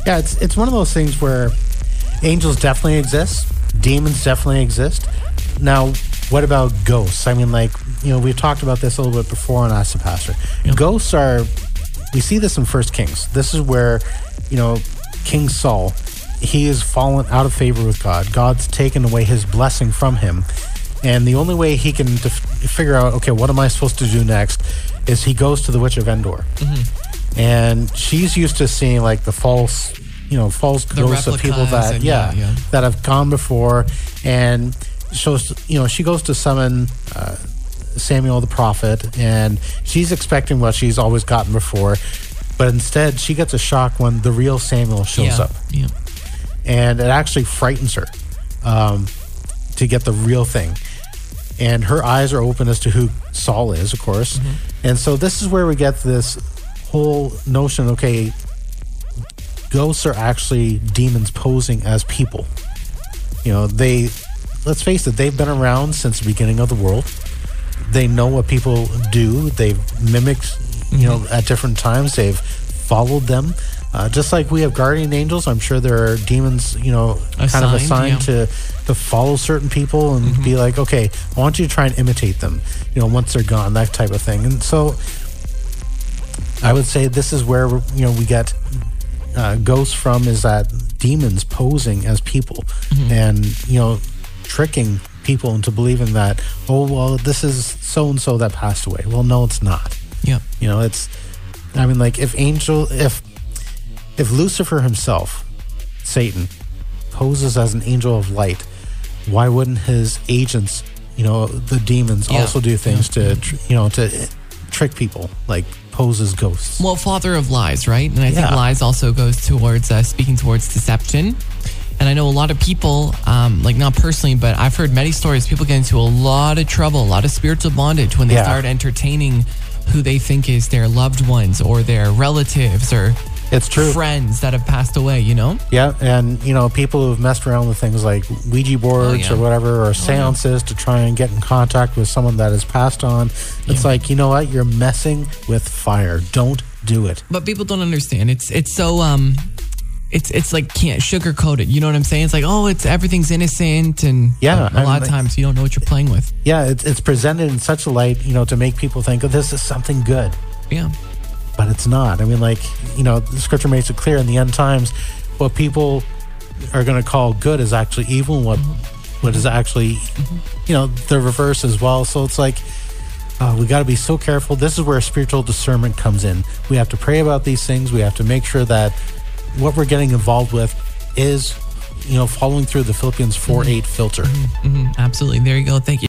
Yeah, it's one of those things where angels definitely exist, demons definitely exist. Now, what about ghosts? I mean, like, we've talked about this a little bit before on Ask the Pastor. Yep. Ghosts we see this in 1 Kings. This is where, King Saul, he has fallen out of favor with God. God's taken away his blessing from him. And the only way he can figure out, okay, what am I supposed to do next, is he goes to the Witch of Endor. Mm-hmm. And she's used to seeing, like, the false ghosts of people that, that have gone before. And she goes to summon Samuel the prophet, and she's expecting what she's always gotten before. But instead, she gets a shock when the real Samuel shows up. Yeah. And it actually frightens her to get the real thing. And her eyes are open as to who Saul is, of course. Mm-hmm. And so this is where we get this whole notion, okay, ghosts are actually demons posing as people. Let's face it, they've been around since the beginning of the world. They know what people do. They've mimicked, at different times. They've followed them. Just like we have guardian angels, I'm sure there are demons, kind of assigned to follow certain people and be like, okay, I want you to try and imitate them, once they're gone, that type of thing. And so I would say this is where, we get ghosts from, is that demons posing as people and, tricking people into believing that, oh, well, this is so-and-so that passed away. Well, no, it's not. Yep. If Lucifer himself, Satan, poses as an angel of light, why wouldn't his agents, the demons, also do things to trick people, like pose as ghosts? Well, father of lies, right? And I think lies also goes towards speaking towards deception. And I know a lot of people, like not personally, but I've heard many stories, people get into a lot of trouble, a lot of spiritual bondage when they start entertaining who they think is their loved ones or their relatives or it's true. Friends that have passed away, Yeah, and, people who've messed around with things like Ouija boards or whatever, or seances to try and get in contact with someone that has passed on. It's like, you know what? You're messing with fire. Don't do it. But people don't understand. It's so... It's like can't sugarcoat it. You know what I'm saying? It's like, oh, everything's innocent, and a lot of times you don't know what you're playing with. Yeah, it's presented in such a light, to make people think, oh, this is something good. Yeah. But it's not. I mean, like, the scripture makes it clear in the end times, what people are going to call good is actually evil, and what is actually, the reverse as well. So it's like, we got to be so careful. This is where spiritual discernment comes in. We have to pray about these things. We have to make sure that what we're getting involved with is, following through the Philippians 4:8 filter. Absolutely. There you go. Thank you.